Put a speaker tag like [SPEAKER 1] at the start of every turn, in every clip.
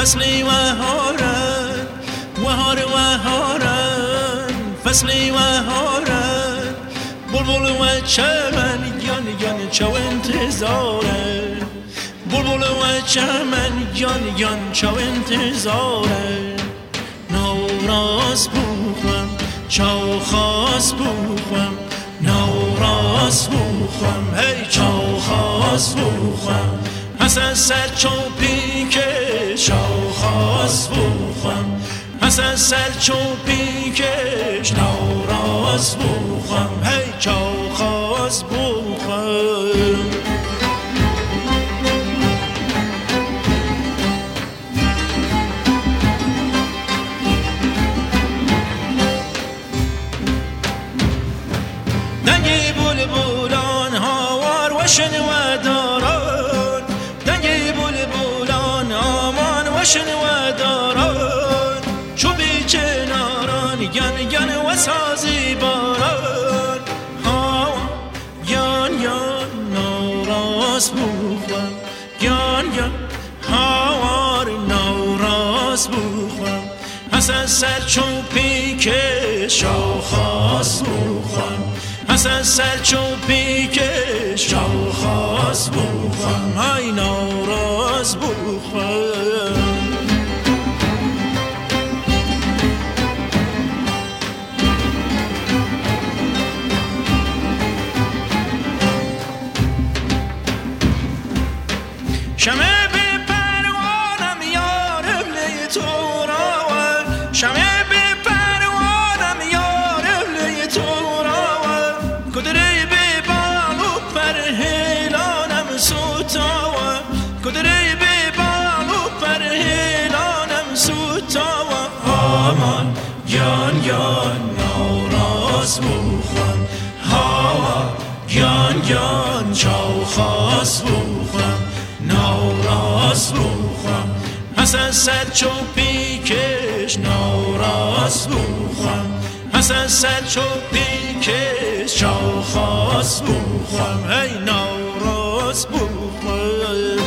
[SPEAKER 1] فصلی وهارن وهارن فصلی وهارن بلبل و چمن گان چو انتظاره بلبل و چمن گان چو انتظاره نوراز بوخم چو خواست بوخم نوراز بوخم هی چو خواست بوخم پس از سر چو پیکش چو خواست بوخم پس از سر چو پیکش نوراز بوخم هی چو خواست بوخم دنگی بلبلان هاوار و شنو داران دنگی بلبلان آمان و شنو داران چو بی کناران گن و سازی باران ها گان نوراز بوخم گان هاوار نوراز بوخم پس از سر چو پیکش چو خواست بوخم پس از سر چو پیکش چو خواست بوخم های نوراز بوخم شمع بی پروانم یارم لی تو راون شمع بی پروانم یارم لی تو راون کدری بی بالو پر هیلانم سوتاون کدری بی بالو پر هیلانم سوتاون آمان گان نوراز بوخم هوا گان چو خواست بوخم نوراز بوخم پس از سر چو پیکش نوراز بوخم پس از سر چو پیکش چو خواست بوخم هی نوراز بوخم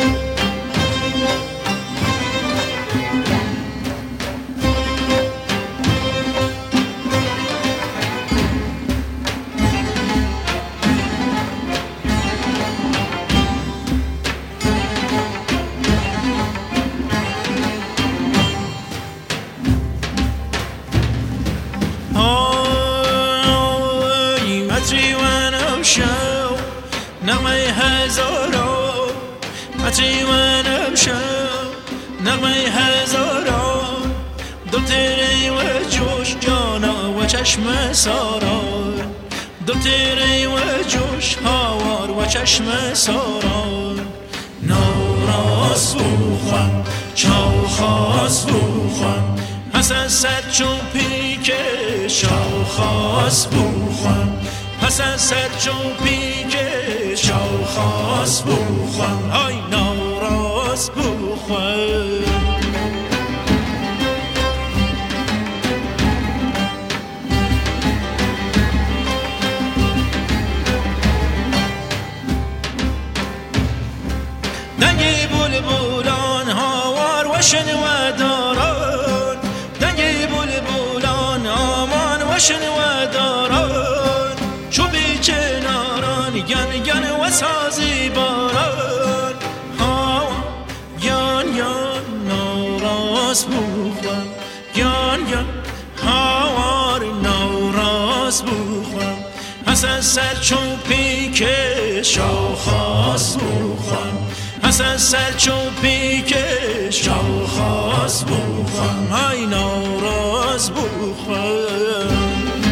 [SPEAKER 1] نغمه هزاران عطیمنم شو نغمه هزاران دل تیری و جوش جانا و چشم ساران دل تیری و جوش هاوار و چشم ساران نوراز بوخم چو خواست بوخم پس از سر چو پیکش چو خواست بوخم پس از سر چو پیکش چو خواست بوخم های نوراز بوخم دنگی بلبلان هاوار و شنو داران دنگی بلبلان آمان و شنو داران چو بی کناران گن و سازی باران ها گان نوراز بوخم گان هاوار نوراز بوخم پس از سر چو پیکش چو خواست بوخم پس از سر چو پیکش چو خواست بوخم های نوراز بوخم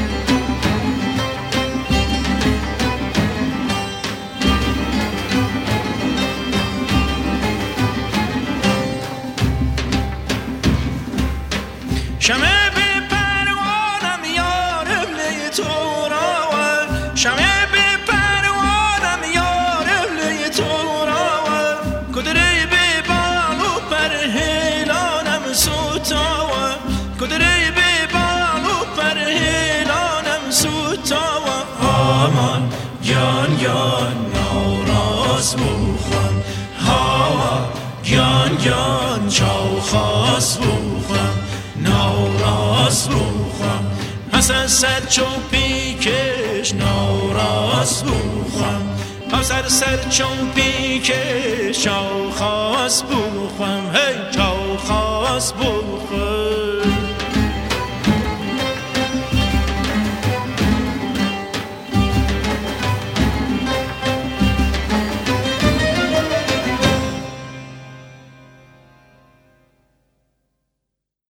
[SPEAKER 1] شمع بی پروانم یارم لی تو راون شمع بی پروانم یارم لی تو راون کدری بی بالو پر هیلانم سوتاون کدری بی بالو پر هیلانم سوتاون آمان گان نوراز بوخم هوا گیان گیان چاو خواست بخوام ناراست بخوام پس از سر چو پیکش ناراست بخوام پس از سر چو پیکش چاو خواست بخوام هی چاو خواست بخوام